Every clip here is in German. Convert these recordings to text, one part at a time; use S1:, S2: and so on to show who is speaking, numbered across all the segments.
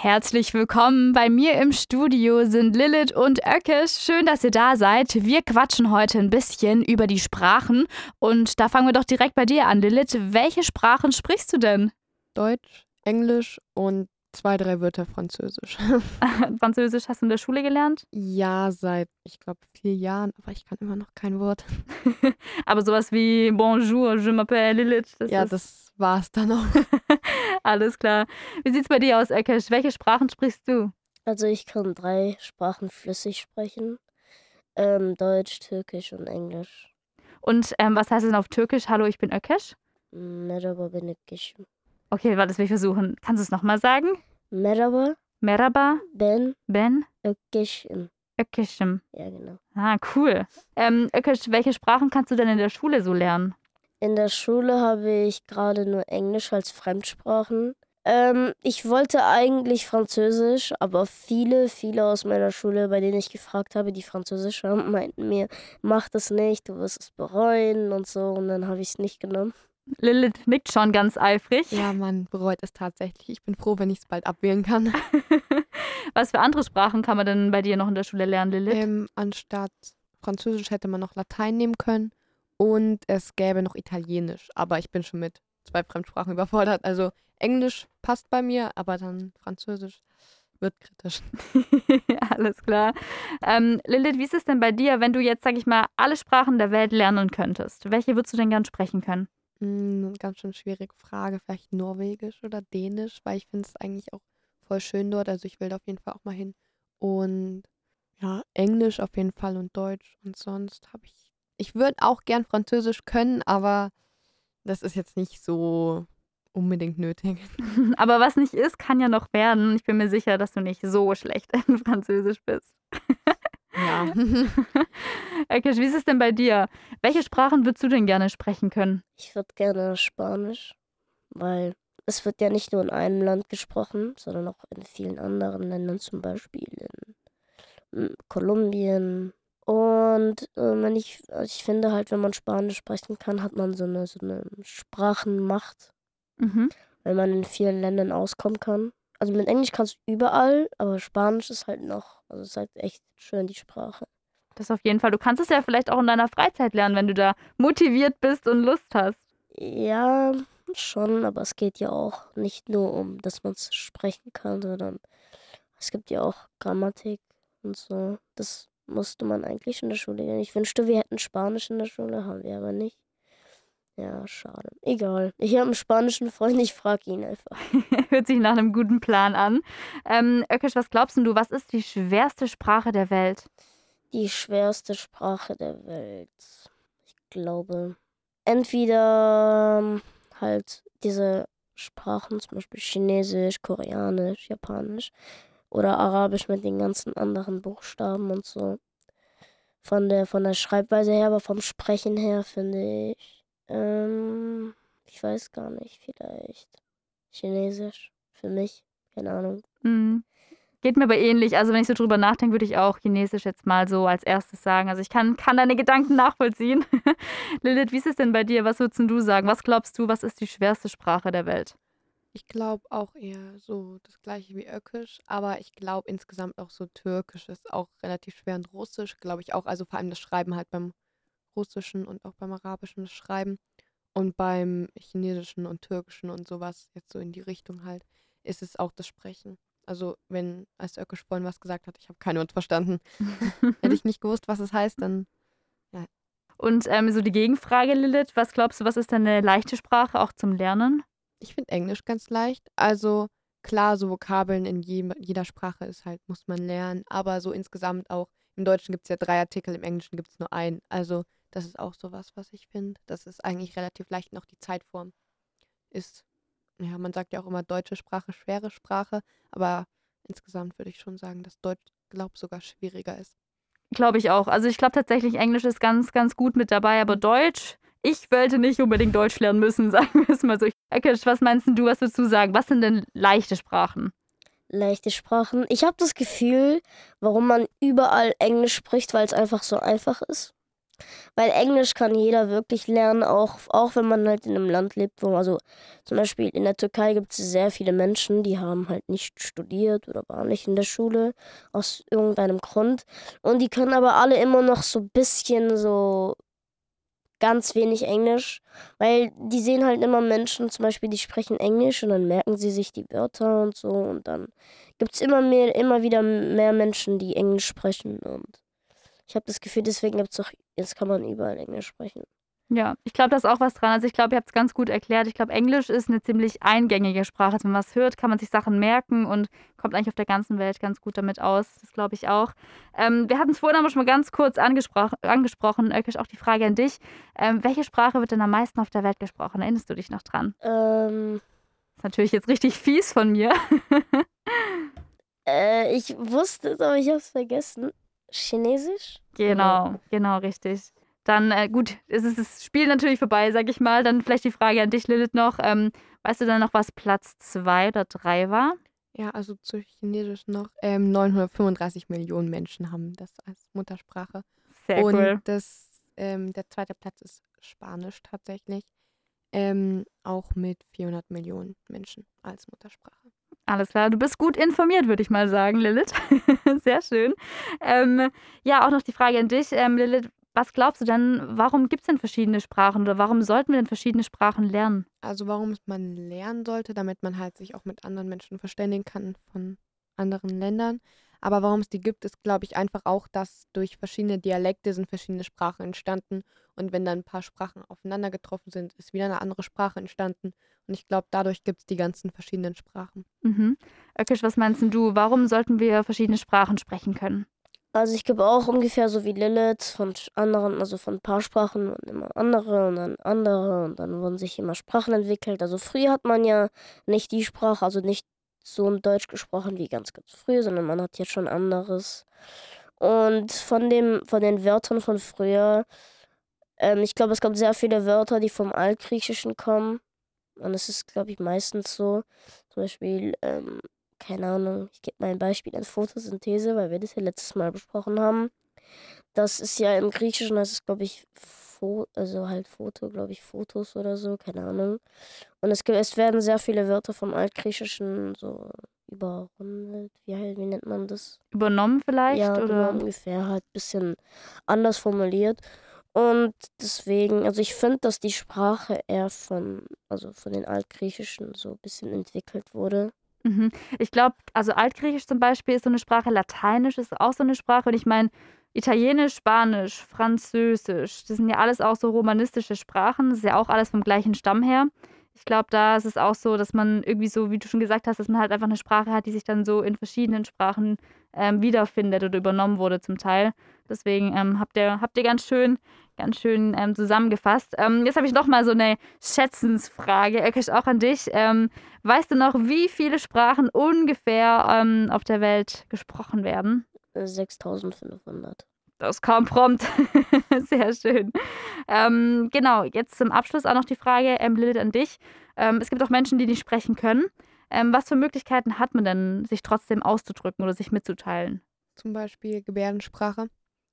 S1: Herzlich willkommen. Bei mir im Studio sind Lilith und Ökkeş. Schön, dass ihr da seid. Wir quatschen heute ein bisschen über die Sprachen. Und da fangen wir doch direkt bei dir an, Lilith. Welche Sprachen sprichst du denn?
S2: Deutsch, Englisch und 2, 3 Wörter Französisch.
S1: Französisch hast du in der Schule gelernt?
S2: Ja, seit, ich glaube, 4 Jahren, aber ich kann immer noch kein Wort.
S1: Aber sowas wie Bonjour, je m'appelle Lilith.
S2: Ja, das war's dann auch.
S1: Alles klar. Wie sieht's bei dir aus, Ökkeş? Welche Sprachen sprichst du?
S3: Also ich kann 3 Sprachen flüssig sprechen. Deutsch, Türkisch und Englisch.
S1: Und was heißt denn auf Türkisch? Hallo, ich bin Ökkeş?
S3: Merhaba ben Ökkeş'im.
S1: Okay, warte, das will ich versuchen. Kannst du es nochmal sagen?
S3: Merhaba
S1: Merhaba,
S3: ben
S1: ben
S3: Ökkeş'im.
S1: Ökkeş'im.
S3: Ja, genau.
S1: Ah, cool. Ökkeş, welche Sprachen kannst du denn in der Schule so lernen?
S3: In der Schule habe ich gerade nur Englisch als Fremdsprachen. Ich wollte eigentlich Französisch, aber viele aus meiner Schule, bei denen ich gefragt habe, die Französisch haben, meinten mir, mach das nicht, du wirst es bereuen und so. Und dann habe ich es nicht genommen.
S1: Lilith nickt schon ganz eifrig.
S2: Ja, man bereut es tatsächlich. Ich bin froh, wenn ich es bald abwählen kann.
S1: Was für andere Sprachen kann man denn bei dir noch in der Schule lernen, Lilith?
S2: Anstatt Französisch hätte man noch Latein nehmen können und es gäbe noch Italienisch. Aber ich bin schon mit 2 Fremdsprachen überfordert. Also Englisch passt bei mir, aber dann Französisch wird kritisch.
S1: Alles klar. Lilith, wie ist es denn bei dir, wenn du jetzt, sag ich mal, alle Sprachen der Welt lernen könntest? Welche würdest du denn gern sprechen können?
S2: Ganz schön schwierige Frage. Vielleicht Norwegisch oder Dänisch, weil ich finde es eigentlich auch voll schön dort. Also ich will da auf jeden Fall auch mal hin. Und ja, Englisch auf jeden Fall und Deutsch. Und sonst habe ich würde auch gern Französisch können, aber das ist jetzt nicht so unbedingt nötig.
S1: Aber was nicht ist, kann ja noch werden. Ich bin mir sicher, dass du nicht so schlecht in Französisch bist.
S2: Ja.
S1: Ökkeş, wie ist es denn bei dir? Welche Sprachen würdest du denn gerne sprechen können?
S3: Ich würde gerne Spanisch, weil es wird ja nicht nur in einem Land gesprochen, sondern auch in vielen anderen Ländern, zum Beispiel in Kolumbien. Und ich finde halt, wenn man Spanisch sprechen kann, hat man so eine Sprachenmacht, weil man in vielen Ländern auskommen kann. Also mit Englisch kannst du überall, aber Spanisch ist halt noch, also es ist halt echt schön, die Sprache.
S1: Das auf jeden Fall. Du kannst es ja vielleicht auch in deiner Freizeit lernen, wenn du da motiviert bist und Lust hast.
S3: Ja, schon, aber es geht ja auch nicht nur um, dass man es sprechen kann, sondern es gibt ja auch Grammatik und so. Das musste man eigentlich in der Schule lernen. Ich wünschte, wir hätten Spanisch in der Schule, haben wir aber nicht. Ja, schade. Egal. Ich habe einen spanischen Freund, ich frage ihn einfach.
S1: Hört sich nach einem guten Plan an. Ökkeş, was glaubst denn du, was ist die schwerste Sprache der Welt?
S3: Die schwerste Sprache der Welt. Ich glaube, entweder halt diese Sprachen, zum Beispiel Chinesisch, Koreanisch, Japanisch oder Arabisch mit den ganzen anderen Buchstaben und so. Von der Schreibweise her, aber vom Sprechen her finde ich weiß gar nicht, vielleicht Chinesisch für mich, keine Ahnung.
S1: Geht mir aber ähnlich. Also wenn ich so drüber nachdenke, würde ich auch Chinesisch jetzt mal so als erstes sagen. Also ich kann deine Gedanken nachvollziehen. Lilith, wie ist es denn bei dir? Was würdest denn du sagen? Was glaubst du, was ist die schwerste Sprache der Welt?
S2: Ich glaube auch eher so das gleiche wie Ökkeş, aber ich glaube insgesamt auch so Türkisch ist auch relativ schwer und Russisch, glaube ich auch. Also vor allem das Schreiben halt beim Russischen und auch beim Arabischen das Schreiben und beim Chinesischen und Türkischen und sowas, jetzt so in die Richtung halt, ist es auch das Sprechen. Also als Ökkeş vorhin was gesagt hat, ich habe kein Wort verstanden. Hätte ich nicht gewusst, was es heißt, dann ja.
S1: Und so die Gegenfrage, Lilith, was glaubst du, was ist denn eine leichte Sprache auch zum Lernen?
S2: Ich finde Englisch ganz leicht. Also klar, so Vokabeln in jeder Sprache ist halt, muss man lernen, aber so insgesamt auch, im Deutschen gibt es ja 3 Artikel, im Englischen gibt es nur einen. Also das ist auch sowas, was ich finde. Das ist eigentlich relativ leicht und auch die Zeitform ist, ja, man sagt ja auch immer deutsche Sprache, schwere Sprache, aber insgesamt würde ich schon sagen, dass Deutsch, glaube ich, sogar schwieriger ist.
S1: Glaube ich auch. Also ich glaube tatsächlich, Englisch ist ganz, ganz gut mit dabei, aber Deutsch, ich wollte nicht unbedingt Deutsch lernen müssen, sagen wir es mal so. Ökkeş, was meinst du, was würdest du sagen? Was sind denn leichte Sprachen?
S3: Leichte Sprachen. Ich habe das Gefühl, warum man überall Englisch spricht, weil es einfach so einfach ist. Weil Englisch kann jeder wirklich lernen, auch wenn man halt in einem Land lebt, also zum Beispiel in der Türkei gibt es sehr viele Menschen, die haben halt nicht studiert oder waren nicht in der Schule aus irgendeinem Grund. Und die können aber alle immer noch so ein bisschen so ganz wenig Englisch, weil die sehen halt immer Menschen, zum Beispiel, die sprechen Englisch und dann merken sie sich die Wörter und so und dann gibt es immer wieder mehr Menschen, die Englisch sprechen und ich habe das Gefühl, deswegen gibt's doch, jetzt kann man überall Englisch sprechen.
S1: Ja, ich glaube, da ist auch was dran. Also, ich glaube, ihr habt's ganz gut erklärt. Ich glaube, Englisch ist eine ziemlich eingängige Sprache. Also, wenn man was hört, kann man sich Sachen merken und kommt eigentlich auf der ganzen Welt ganz gut damit aus. Das glaube ich auch. Wir hatten es vorhin aber schon mal ganz kurz angesprochen, Öküş, auch die Frage an dich. Welche Sprache wird denn am meisten auf der Welt gesprochen? Erinnerst du dich noch dran?
S3: Ähm,
S1: Ist natürlich jetzt richtig fies von mir.
S3: Ich wusste es, aber ich habe es vergessen. Chinesisch?
S1: Genau, genau, richtig. Dann, gut, es ist das Spiel natürlich vorbei, sage ich mal. Dann vielleicht die Frage an dich, Lilith, noch. Weißt du dann noch, was Platz 2 oder 3 war?
S2: Ja, also zu Chinesisch noch. 935 Millionen Menschen haben das als Muttersprache.
S1: Sehr
S2: Und
S1: cool.
S2: der zweite Platz ist Spanisch tatsächlich. Auch mit 400 Millionen Menschen als Muttersprache.
S1: Alles klar, du bist gut informiert, würde ich mal sagen, Lilith. Sehr schön. Ja, auch noch die Frage an dich, Lilith. Was glaubst du denn, warum gibt es denn verschiedene Sprachen oder warum sollten wir denn verschiedene Sprachen lernen?
S2: Also warum es man lernen sollte, damit man halt sich auch mit anderen Menschen verständigen kann von anderen Ländern. Aber warum es die gibt, ist, glaube ich, einfach auch, dass durch verschiedene Dialekte sind verschiedene Sprachen entstanden. Und wenn dann ein paar Sprachen aufeinander getroffen sind, ist wieder eine andere Sprache entstanden. Und ich glaube, dadurch gibt es die ganzen verschiedenen Sprachen.
S1: Mhm. Öküş, was meinst 'n du? Warum sollten wir verschiedene Sprachen sprechen können?
S3: Also ich glaube auch ungefähr so wie Lilith von anderen, also von ein paar Sprachen und immer andere und dann andere und dann wurden sich immer Sprachen entwickelt. Also früher hat man ja nicht die Sprache, also nicht so ein Deutsch gesprochen wie ganz früh, sondern man hat jetzt schon anderes. Und von den Wörtern von früher, ich glaube, es gab sehr viele Wörter, die vom Altgriechischen kommen. Und es ist, glaube ich, meistens so. Zum Beispiel, keine Ahnung, ich gebe mal ein Beispiel an Photosynthese, weil wir das ja letztes Mal besprochen haben. Das ist ja im Griechischen, das ist, glaube ich, also halt Foto, glaube ich, Fotos oder so, keine Ahnung. Und es werden sehr viele Wörter vom Altgriechischen so überrundet. Wie nennt man das?
S1: Übernommen vielleicht
S3: Ja, genau,
S1: oder
S3: ungefähr halt ein bisschen anders formuliert. Und deswegen, also ich finde, dass die Sprache eher also von den Altgriechischen so ein bisschen entwickelt wurde.
S1: mhm. Ich glaube, also Altgriechisch zum Beispiel ist so 'ne Sprache, Lateinisch ist auch so 'ne Sprache und ich meine, Italienisch, Spanisch, Französisch, das sind ja alles auch so romanistische Sprachen. Das ist ja auch alles vom gleichen Stamm her. Ich glaube, da ist es auch so, dass man irgendwie so, wie du schon gesagt hast, dass man halt einfach 'ne Sprache hat, die sich dann so in verschiedenen Sprachen, wiederfindet oder übernommen wurde zum Teil. Deswegen, habt ihr ganz schön, zusammengefasst. Jetzt habe ich noch mal so 'ne Schätzensfrage, Öküş, auch an dich. Weißt du noch, wie viele Sprachen ungefähr, auf der Welt gesprochen werden?
S3: 6500.
S1: Das kam prompt. Sehr schön. Genau, jetzt zum Abschluss auch noch die Frage, Lilith, an dich. Es gibt auch Menschen, die nicht sprechen können. Was für Möglichkeiten hat man denn, sich trotzdem auszudrücken oder sich mitzuteilen?
S2: Zum Beispiel Gebärdensprache.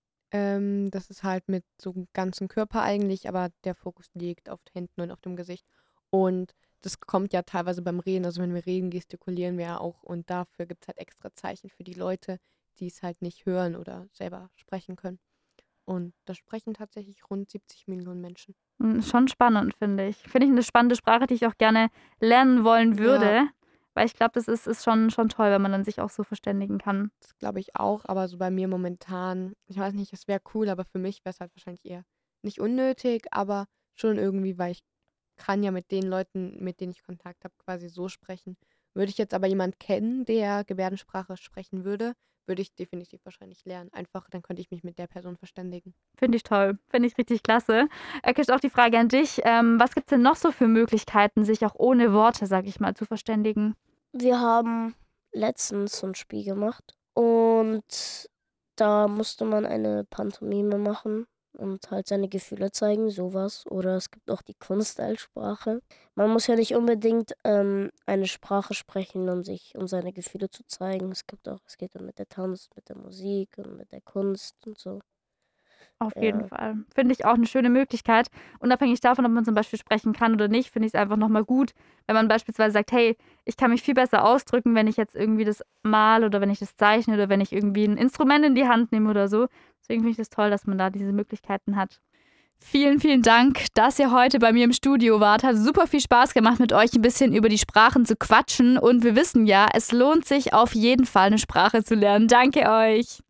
S2: Das ist halt mit so 'm ganzen Körper eigentlich, aber der Fokus liegt auf den Händen und auf dem Gesicht. Und das kommt ja teilweise beim Reden. Also, wenn wir reden, gestikulieren wir ja auch und dafür gibt's halt extra Zeichen für die Leute, die es halt nicht hören oder selber sprechen können. Und das sprechen tatsächlich rund 70 Millionen Menschen.
S1: Schon spannend, finde ich. Finde ich 'ne spannende Sprache, die ich auch gerne lernen wollen
S2: Ja,
S1: würde, weil ich glaube, das ist schon toll, wenn man dann sich auch so verständigen kann.
S2: das glaube ich auch, aber so bei mir momentan, ich weiß nicht, es wäre cool, aber für mich wäre es halt wahrscheinlich eher nicht unnötig, aber schon irgendwie, weil ich kann ja mit den Leuten, mit denen ich Kontakt habe, quasi so sprechen. Würde ich jetzt aber jemand kennen, der Gebärdensprache sprechen würde, würde ich definitiv wahrscheinlich lernen. Einfach, dann könnte ich mich mit der Person verständigen.
S1: Finde ich toll. Finde ich richtig klasse. Öküş, auch die Frage an dich. Was gibt's denn noch so für Möglichkeiten, sich auch ohne Worte, sage ich mal, zu verständigen?
S3: Wir haben letztens so ein Spiel gemacht und da musste man eine Pantomime machen und halt seine Gefühle zeigen, sowas. Oder es gibt auch die Kunst-Sprache. Man muss ja nicht unbedingt, eine Sprache sprechen, um seine Gefühle zu zeigen. Es geht dann mit der Tanz, mit der Musik und mit der Kunst und so.
S1: Auf
S3: Ja.
S1: jeden Fall. Finde ich auch eine schöne Möglichkeit. Unabhängig davon, ob man zum Beispiel sprechen kann oder nicht, finde ich es einfach nochmal gut, wenn man beispielsweise sagt, hey, ich kann mich viel besser ausdrücken, wenn ich jetzt irgendwie das male oder wenn ich das zeichne oder wenn ich irgendwie ein Instrument in die Hand nehme oder so. Deswegen finde ich das toll, dass man da diese Möglichkeiten hat. Vielen, vielen Dank, dass ihr heute bei mir im Studio wart. Hat super viel Spaß gemacht, mit euch ein bisschen über die Sprachen zu quatschen. Und wir wissen ja, es lohnt sich auf jeden Fall, eine Sprache zu lernen. Danke euch.